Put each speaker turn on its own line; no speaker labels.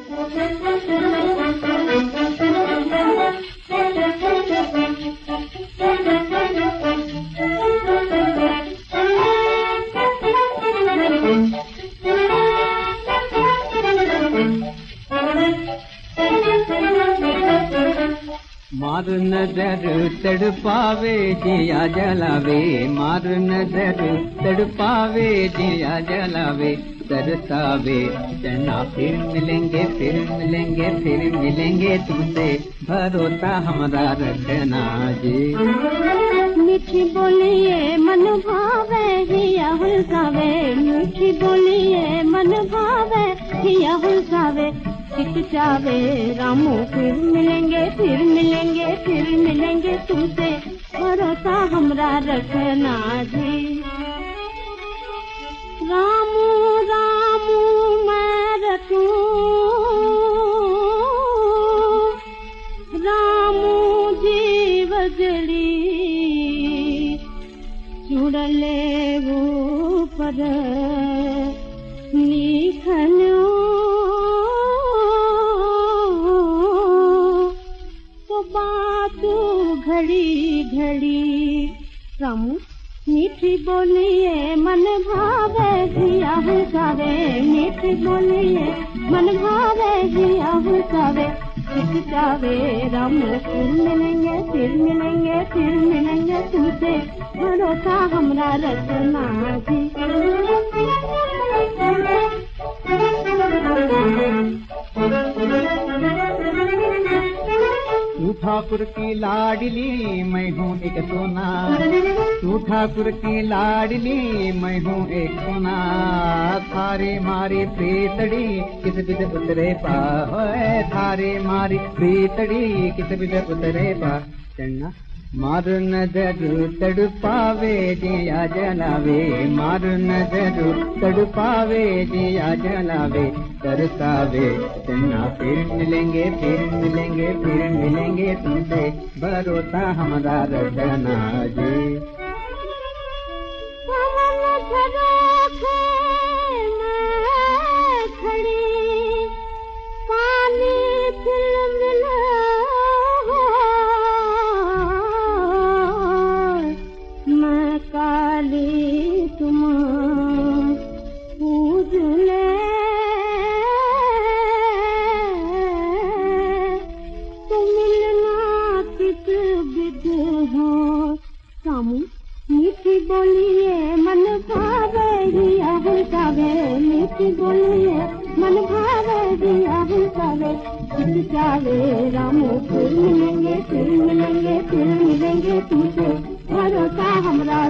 मार नजर तड़पावे जिया जलावे, मार नजर तड़पावे जिया जलावे, तरसावे चना फिर मिलेंगे फिर मिलेंगे फिर मिलेंगे तुमसे, भरोसा हमारा रखना जी।
मीठी बोलिए मन भावे हिया हुलसावे, मीठी बोलिए मन भावे हिया हुलसावे, चितचावे रामू फिर मिलेंगे फिर मिलेंगे फिर मिलेंगे तुमसे, भरोसा हमरा रखना जी। रामू रामू मैं रखूं, रामू जी वजड़ी चुड़ले वो पर निखनो घड़ी घड़ी। रामू मीठी बोलिए मन भावे जिया हुलसावे, मीठी बोलिए मन भावे जिया हुलसावे, चितचावे रामू फिर मिलेंगे फिर मिलेंगे फिर मिलेंगे तुमसे, भरोसा हमरा रखना जी।
तू ठाकुर की लाडली मैं हूँ एक सोना, तू ठाकुर की लाडली मैं हूँ एक सोना, थारे मारी प्रीतड़ी किस बिद उतरे पा, थारे मारी प्रीतड़ी किस बिद उतरे पा। चढ़ना मार नजर तड़पावे जिया जलावे, मार नजर तड़पावे जिया जलावे, तरसावे चन्ना फिर मिलेंगे फिर मिलेंगे फिर मिलेंगे तुमसे, भरोसा हमारा रखना जी।
मीठी बोलिए मन भावे जिया हुलसावे, मीठी बोलिए मन भावे जिया हुलसावे, चितचावे रामू फिर मिलेंगे फिर मिलेंगे फिर मिलेंगे तुमसे, भरोसा हमरा